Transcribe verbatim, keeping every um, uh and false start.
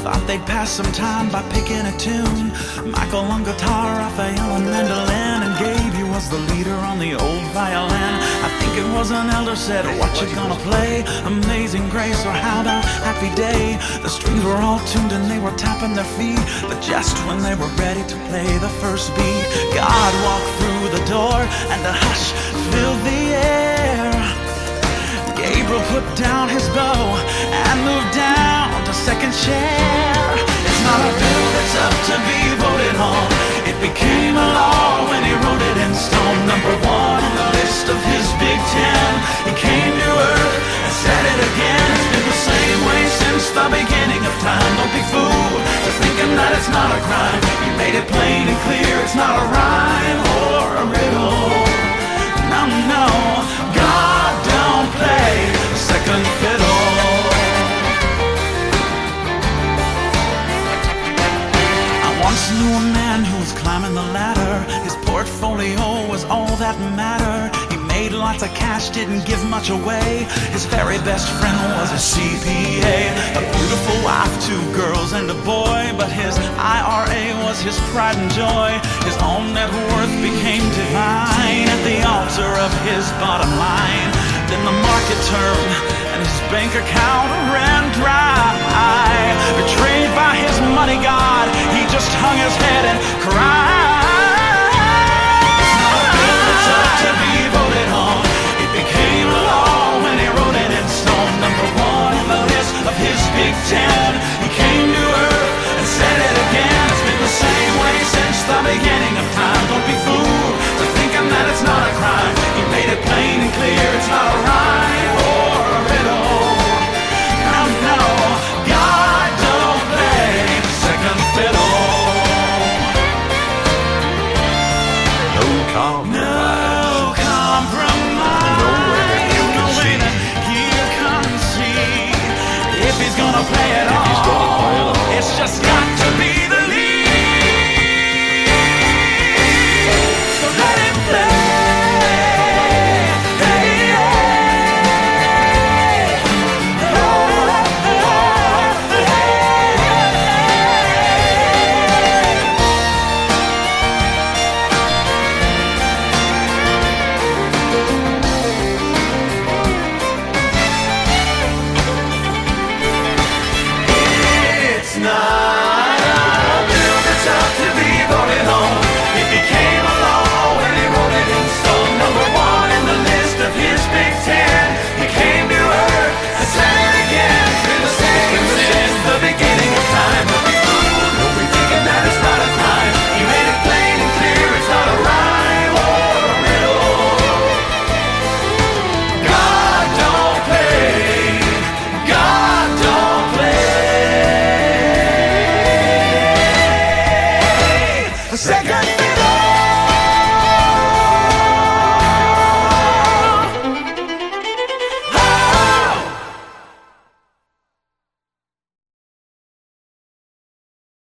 thought they'd pass some time by picking a tune. Michael on guitar, Raphael on mandolin, and Gabe was the leader on the old violin. I think it was an elder said, what you gonna play? Amazing Grace or how about Happy Day? The strings were all tuned and they were tapping their feet, but just when they were ready to play the first beat, God walked through the door and a hush filled the air. Gabriel put down his bow and moved down to second chair. It's not a bill that's up to be voted on. It became a law when he wrote it in stone. Number one on the list of his Big Ten. He came to earth and said it again. It's been the same way since the beginning of time. Don't be fooled to thinking that it's not a crime. He made it plain and clear. It's not a rhyme or a riddle. No, no, God don't play second fiddle. I once knew a man who was climbing the ladder. His portfolio was all that mattered. He made lots of cash, didn't give much away. His very best friend was a C P A. A beautiful wife, two girls and a boy. But his I R A was his pride and joy. His own net worth became divine at the altar of his bottom line. Then the market turned and his bank account ran dry. Betrayed by his money god, he just hung his head and cried. It's not a bill that's up to be voted on. It became a law when he wrote it in stone. Number one on the list of his Big Ten. He came to earth and said it again. It's been the same way since the beginning of time. Don't be fooled to thinking that it's not a crime. He made it plain and clear. It's not a rhyme or a riddle. No, no, God don't play second fiddle. No compromise. No compromise. No way that you No can way see. that you can see. If he's gonna play it If all, he's gonna play it all. it's just got to be the lead. So let him play. It's not a bill that's up to be voted on. It became a law when he wrote it in stone. Number one in the list of his Big Ten. He came to earth and said it again. It's been the same since the beginning of time. Don't be fooled, don't be thinking that it's not a crime. He made it plain and clear. It's not a rhyme or a riddle. God don't play. God don't play. A second